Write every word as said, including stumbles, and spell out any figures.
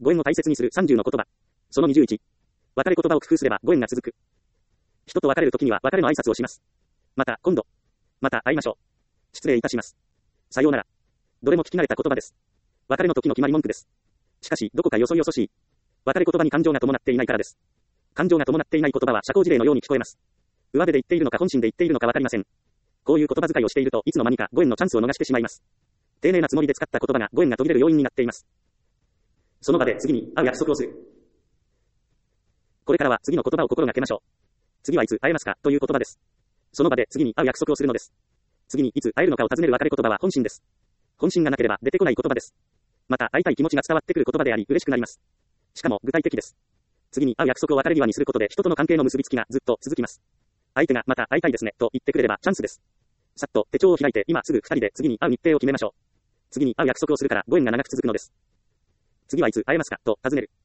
ご縁を大切にするさんじゅうの言葉。そのにじゅういち。別れ言葉を工夫すればご縁が続く。人と別れるときには別れの挨拶をします。また、今度。また会いましょう。失礼いたします。さようなら。どれも聞き慣れた言葉です。別れの時の決まり文句です。しかし、どこかよそよそしい。別れ言葉に感情が伴っていないからです。感情が伴っていない言葉は社交辞令のように聞こえます。上辺で言っているのか本心で言っているのかわかりません。こういう言葉遣いをしているといつの間にかご縁のチャンスを逃してしまいます。丁寧なつもりで使った言葉がご縁が途切れる要因になっています。その場で次に会う約束をする。これからは次の言葉を心がけましょう。次はいつ会えますかという言葉です。その場で次に会う約束をするのです。次にいつ会えるのかを尋ねる別れ言葉は本心です。本心がなければ出てこない言葉です。また会いたい気持ちが伝わってくる言葉であり嬉しくなります。しかも具体的です。次に会う約束を別れ際にすることで人との関係の結びつきがずっと続きます。相手がまた会いたいですねと言ってくれればチャンスです。さっと手帳を開いて今すぐふたりで次に会う日程を決めましょう。次に会う約束をするからご縁が長く続くのです。次はいつ会えますかと尋ねる。